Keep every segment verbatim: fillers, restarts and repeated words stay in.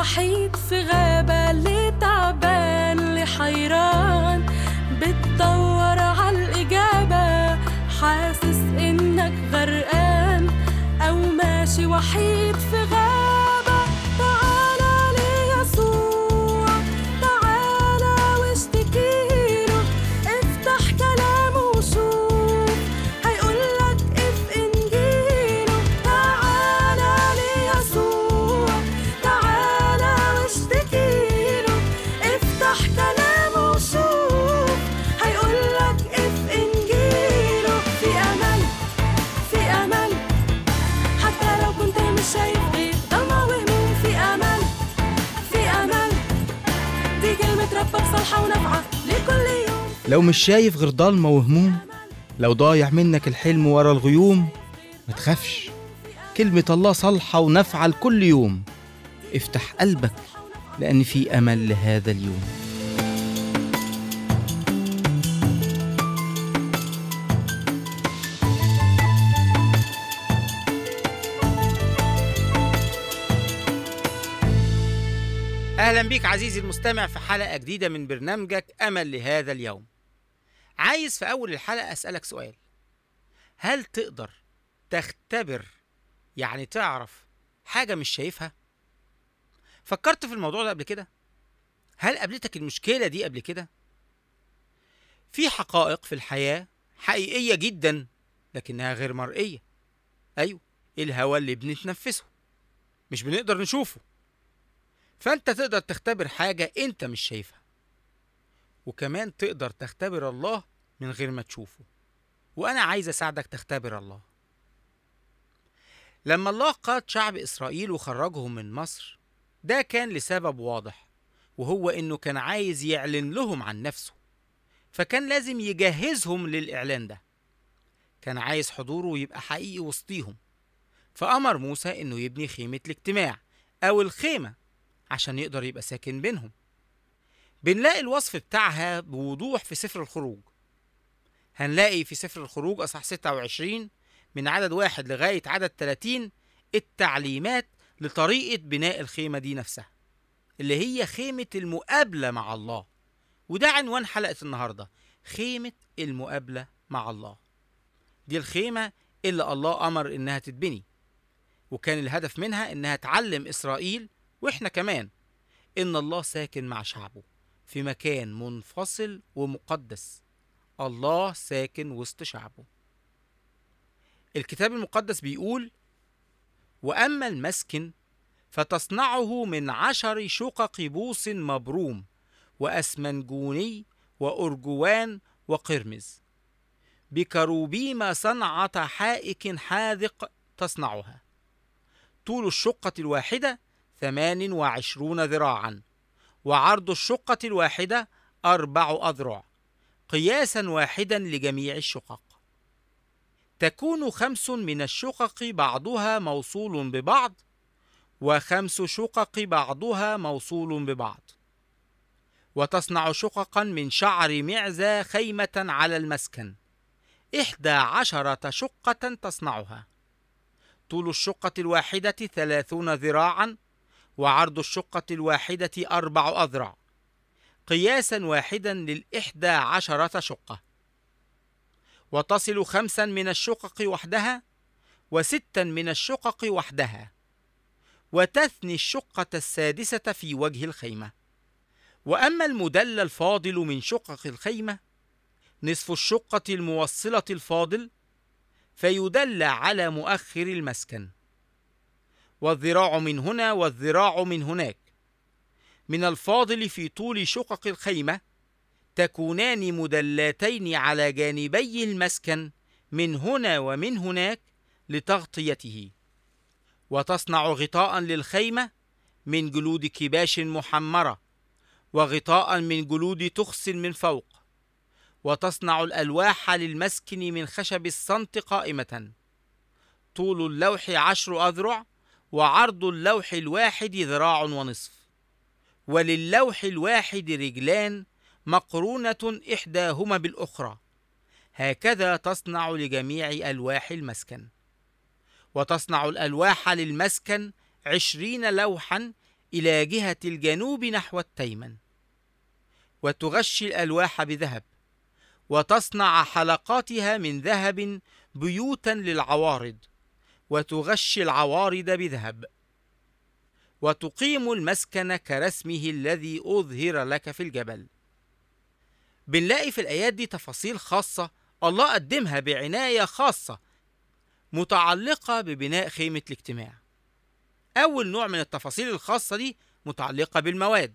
وحيد في غابة، اللي تعبان اللي حيران بتدور عالإجابة، حاسس إنك غرقان أو ماشي وحيد في غابة. تعالى ليسوع، تعالى واشتكيله، افتح كلامه وشوف هيقولك اف إنجيله. تعالى ليسوع، تعالى واشتكيله، افتح كلامه وشوف هيقولك اف إنجيله. في أمل، في أمل، حتى لو كنت مش شايف غير ضلمة وهموم. في أمل، في أمل، دي كلمة ربك صالحة ونافعة لكل يوم. لو مش شايف غير ضلمة وهموم، لو ضايع منك الحلم ورا الغيوم، ما تخافش، كلمة الله صالحة ونافعة لكل يوم. افتح قلبك لأن في أمل لهذا اليوم. أهلا بيك عزيزي المستمع في حلقة جديدة من برنامجك أمل لهذا اليوم. عايز في أول الحلقة أسألك سؤال: هل تقدر تختبر، يعني تعرف حاجة مش شايفها؟ فكرت في الموضوع ده قبل كده؟ هل قابلتك المشكلة دي قبل كده؟ في حقائق في الحياة حقيقية جدا لكنها غير مرئية. أيوة، الهواء اللي بنتنفسه مش بنقدر نشوفه، فأنت تقدر تختبر حاجة أنت مش شايفها، وكمان تقدر تختبر الله من غير ما تشوفه. وأنا عايز أساعدك تختبر الله. لما الله قاد شعب إسرائيل وخرجهم من مصر، ده كان لسبب واضح، وهو إنه كان عايز يعلن لهم عن نفسه، فكان لازم يجهزهم للإعلان ده. كان عايز حضوره يبقى حقيقي وسطيهم، فأمر موسى إنه يبني خيمة الاجتماع أو الخيمة عشان يقدر يبقى ساكن بينهم. بنلاقي الوصف بتاعها بوضوح في سفر الخروج. هنلاقي في سفر الخروج أصحاح ستة وعشرين من عدد واحد لغاية عدد ثلاثين التعليمات لطريقة بناء الخيمة دي نفسها، اللي هي خيمة المقابلة مع الله. وده عنوان حلقة النهاردة، خيمة المقابلة مع الله. دي الخيمة اللي الله أمر إنها تتبني، وكان الهدف منها إنها تعلم إسرائيل وإحنا كمان إن الله ساكن مع شعبه في مكان منفصل ومقدس. الله ساكن وسط شعبه. الكتاب المقدس بيقول: وأما المسكن فتصنعه من عشر شقق بوص مبروم وأسمنجوني وأرجوان وقرمز، بكروبيم صنعة حائك حاذق تصنعها. طول الشقة الواحدة ثمان وعشرون ذراعا، وعرض الشقة الواحدة أربع أذرع، قياسا واحدا لجميع الشقق. تكون خمس من الشقق بعضها موصول ببعض، وخمس شقق بعضها موصول ببعض. وتصنع شققا من شعر معزة خيمة على المسكن، إحدى عشرة شقة تصنعها. طول الشقة الواحدة ثلاثون ذراعا، وعرض الشقة الواحدة أربع أذرع، قياسا واحدا للإحدى عشرة شقة. وتصل خمسا من الشقق وحدها، وستا من الشقق وحدها، وتثني الشقة السادسة في وجه الخيمة. وأما المدلى الفاضل من شقق الخيمة، نصف الشقة الموصلة الفاضل، فيدلى على مؤخر المسكن، والذراع من هنا والذراع من هناك. من الفاضل في طول شقق الخيمة تكونان مدلاتين على جانبي المسكن من هنا ومن هناك لتغطيته. وتصنع غطاء للخيمة من جلود كباش محمرة، وغطاء من جلود تخس من فوق. وتصنع الألواح للمسكن من خشب الصمت قائمة. طول اللوح عشر أذرع، وعرض اللوح الواحد ذراع ونصف. وللوح الواحد رجلان مقرونة إحداهما بالأخرى، هكذا تصنع لجميع ألواح المسكن. وتصنع الألواح للمسكن عشرين لوحا إلى جهة الجنوب نحو التيمن، وتغشي الألواح بذهب، وتصنع حلقاتها من ذهب بيوتا للعوارض، وتغشي العوارض بذهب، وتقيم المسكن كرسمه الذي أظهر لك في الجبل. بنلاقي في الآيات دي تفاصيل خاصة الله قدمها بعناية خاصة متعلقة ببناء خيمة الاجتماع. أول نوع من التفاصيل الخاصة دي متعلقة بالمواد.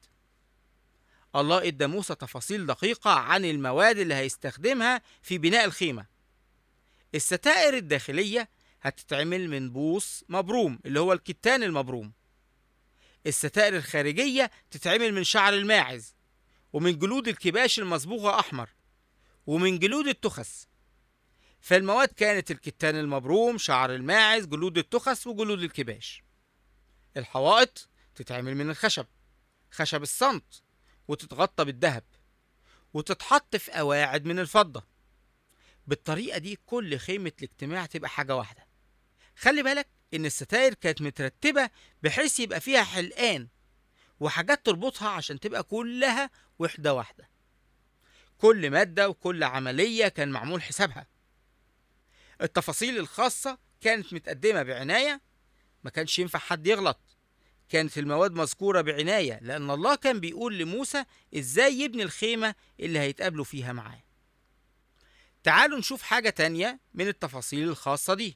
الله ادى موسى تفاصيل دقيقة عن المواد اللي هيستخدمها في بناء الخيمة. الستائر الداخلية هتتعمل من بوص مبروم اللي هو الكتان المبروم. الستائر الخارجية تتعمل من شعر الماعز، ومن جلود الكباش المصبوغة أحمر، ومن جلود التخس. فالمواد كانت الكتان المبروم، شعر الماعز، جلود التخس، وجلود الكباش. الحوائط تتعمل من الخشب، خشب الصمت، وتتغطى بالذهب، وتتحط في قواعد من الفضة. بالطريقة دي كل خيمة الاجتماع تبقى حاجة واحدة. خلي بالك إن الستائر كانت مترتبة بحيث يبقى فيها حلقان وحاجات تربطها عشان تبقى كلها وحدة واحدة. كل مادة وكل عملية كان معمول حسابها. التفاصيل الخاصة كانت متقدمة بعناية، ما كانش ينفع حد يغلط. كانت المواد مذكورة بعناية لأن الله كان بيقول لموسى إزاي يبني الخيمة اللي هيتقابلوا فيها معاه. تعالوا نشوف حاجة تانية من التفاصيل الخاصة دي.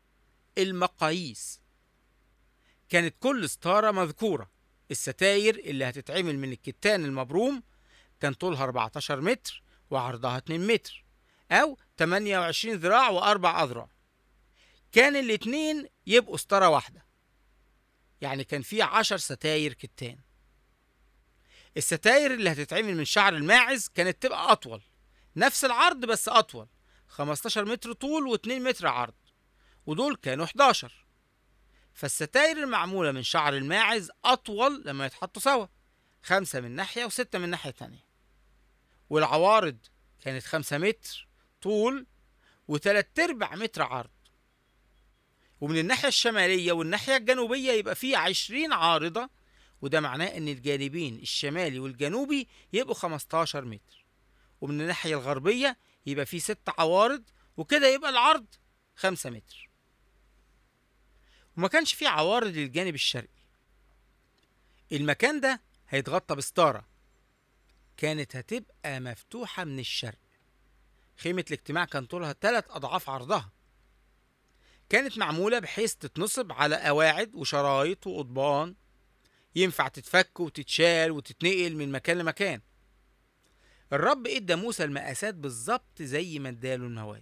المقاييس كانت كل ستارة مذكورة. الستاير اللي هتتعمل من الكتان المبروم كان طولها أربعتاشر متر وعرضها اتنين متر أو تمانية وعشرين ذراع وأربع أذرع. كان الاتنين يبقوا ستارة واحدة، يعني كان في عشر ستاير كتان. الستاير اللي هتتعمل من شعر الماعز كانت تبقى أطول، نفس العرض بس أطول، خمستاشر متر طول واتنين متر عرض، ودول كانوا حداشر. فالستاير المعمولة من شعر الماعز أطول لما يتحطوا سوا، خمسة من ناحية وستة من ناحية تانية. والعوارض كانت خمسة متر طول وتلات ارباع متر عرض. ومن الناحية الشمالية والناحية الجنوبية يبقى فيه عشرين عارضة، وده معناه ان الجانبين الشمالي والجنوبي يبقوا خمستاشر متر. ومن الناحية الغربية يبقى فيه ست عوارض، وكده يبقى العرض خمسة متر. وما كانش فيه عوارض للجانب الشرقي. المكان ده هيتغطى بستارة كانت هتبقى مفتوحة من الشرق. خيمة الاجتماع كان طولها ثلاث أضعاف عرضها. كانت معمولة بحيث تتنصب على قواعد وشرايط وقضبان، ينفع تتفك وتتشال وتتنقل من مكان لمكان. الرب ادى موسى المقاسات بالظبط زي ما اداله المواد.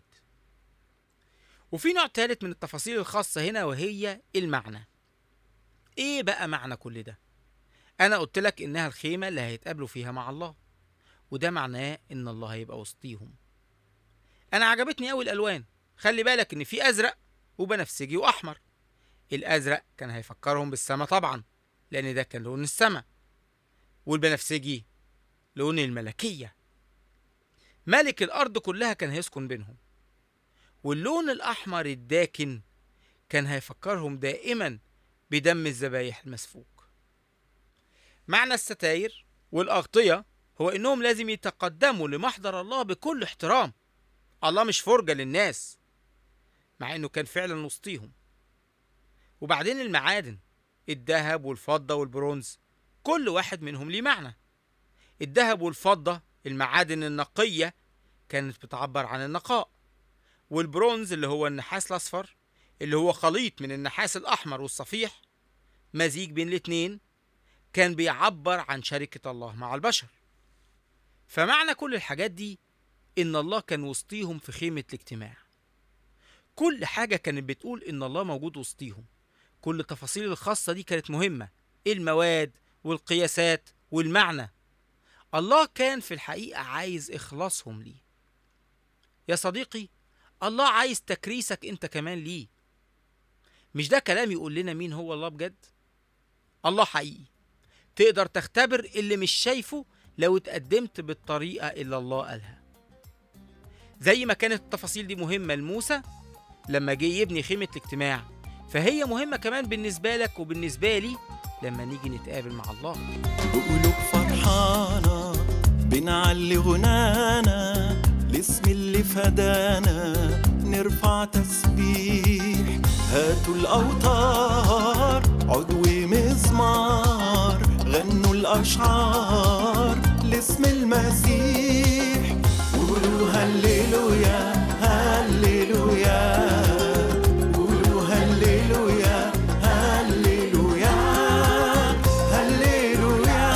وفي نوع ثالث من التفاصيل الخاصة هنا، وهي المعنى. ايه بقى معنى كل ده؟ انا قلت لك انها الخيمة اللي هيتقابلوا فيها مع الله، وده معناه ان الله هيبقى وسطيهم. انا عجبتني قوي الالوان. خلي بالك ان في ازرق وبنفسجي واحمر. الازرق كان هيفكرهم بالسماء طبعا، لان ده كان لون السماء. والبنفسجي لون الملكية، ملك الارض كلها كان هيسكن بينهم. واللون الاحمر الداكن كان هيفكرهم دائما بدم الذبايح المسفوك. معنى الستاير والاغطية هو انهم لازم يتقدموا لمحضر الله بكل احترام. الله مش فرجة للناس، مع انه كان فعلا وسطيهم. وبعدين المعادن، الذهب والفضة والبرونز، كل واحد منهم ليه معنى. الذهب والفضة المعادن النقية كانت بتعبر عن النقاء، والبرونز اللي هو النحاس الأصفر اللي هو خليط من النحاس الأحمر والصفيح، مزيج بين الاتنين، كان بيعبر عن شركة الله مع البشر. فمعنى كل الحاجات دي إن الله كان وسطيهم في خيمة الاجتماع. كل حاجة كانت بتقول إن الله موجود وسطيهم. كل التفاصيل الخاصة دي كانت مهمة، المواد والقياسات والمعنى. الله كان في الحقيقة عايز إخلاصهم ليه. يا صديقي، الله عايز تكريسك أنت كمان ليه. مش ده كلام يقول لنا مين هو الله بجد؟ الله حقيقي، تقدر تختبر اللي مش شايفه لو اتقدمت بالطريقة اللي الله قالها. زي ما كانت التفاصيل دي مهمة لموسى لما جه يبني خيمة الاجتماع، فهي مهمة كمان بالنسبة لك وبالنسبة لي لما نيجي نتقابل مع الله. بقلوب فرحانة بنعلي غنانا لاسم اللي فدانا، نرفع تسبيح. هاتوا الأوتار عضو مزمار، غنوا الأشعار لاسم المسيح. قولوا هللويا هللويا، قولوا هللويا هللويا هللويا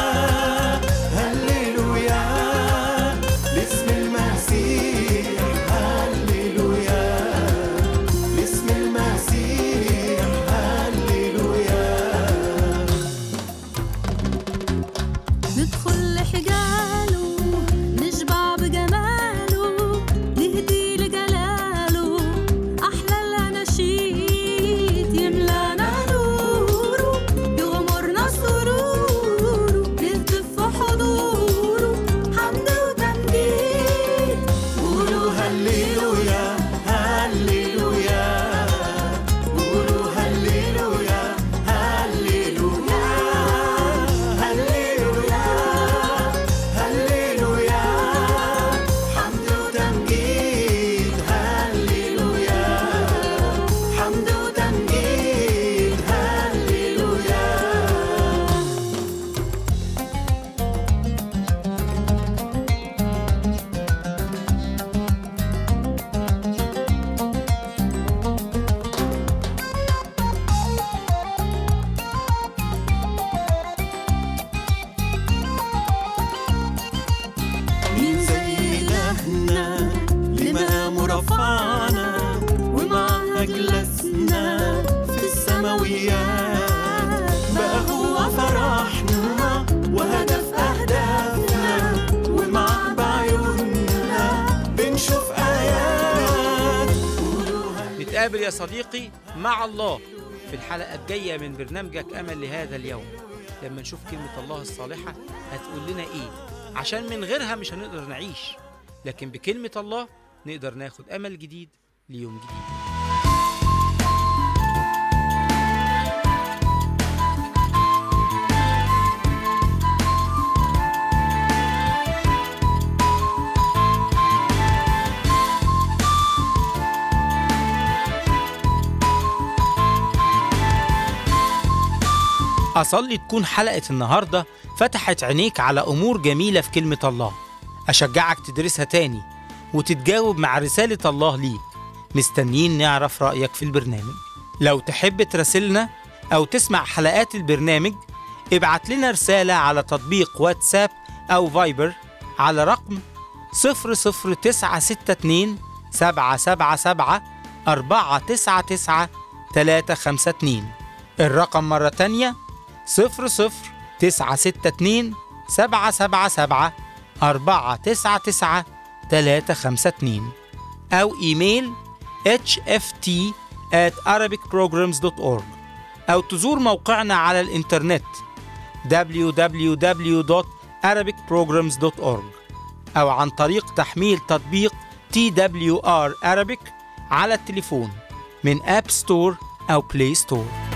هللويا لاسم المسيح. هللويا لاسم المسيح. هللويا. ندخل لحجاله نشبع بجماله، نهدي لجلاله أحلى الأناشيد، يملانا نوره يغمرنا سروره، نهتف في حضوره حمد وتمجيد. قولوا هللويا هللويا، قولوا هللويا هللويا هللويا هللويا حمد وتمجيد. هللويا حمد وتمجيد. هللويا. مين زي إلهنا لمقامه رفعنا، ومعه أجلسنا في السماويات. بقى هو فرحنا وهدف أهدافنا، ومعه بعيوننا بنشوف آيات. نتقابل يا صديقي مع الله في الحلقة الجاية من برنامجك أمل لهذا اليوم. لما نشوف كلمة الله الصالحة هتقول لنا إيه، عشان من غيرها مش هنقدر نعيش، لكن بكلمة الله نقدر ناخد أمل جديد ليوم جديد. أصلي تكون حلقة النهاردة فتحت عينيك على أمور جميلة في كلمة الله. أشجعك تدرسها تاني وتتجاوب مع رسالة الله ليك. مستنيين نعرف رأيك في البرنامج. لو تحب تراسلنا أو تسمع حلقات البرنامج، ابعت لنا رسالة على تطبيق واتساب أو فايبر على رقم صفر صفر تسعة ستة اتنين سبعة سبعة سبعة أربعة تسعة تسعة تلاتة خمسة اتنين. الرقم مرة تانية صفر صفر تسعة ستة اتنين سبعة سبعة سبعة أربعة تسعة تسعة تلاتة خمسة اتنين، أو إيميل إتش إف تي آت أرابيك بروجرامز دوت أورج، أو تزور موقعنا على الإنترنت دبليو دبليو دبليو دوت أرابيك بروجرامز دوت أورج، أو عن طريق تحميل تطبيق تي دبليو آر Arabic على التليفون من آب ستور أو بلاي ستور.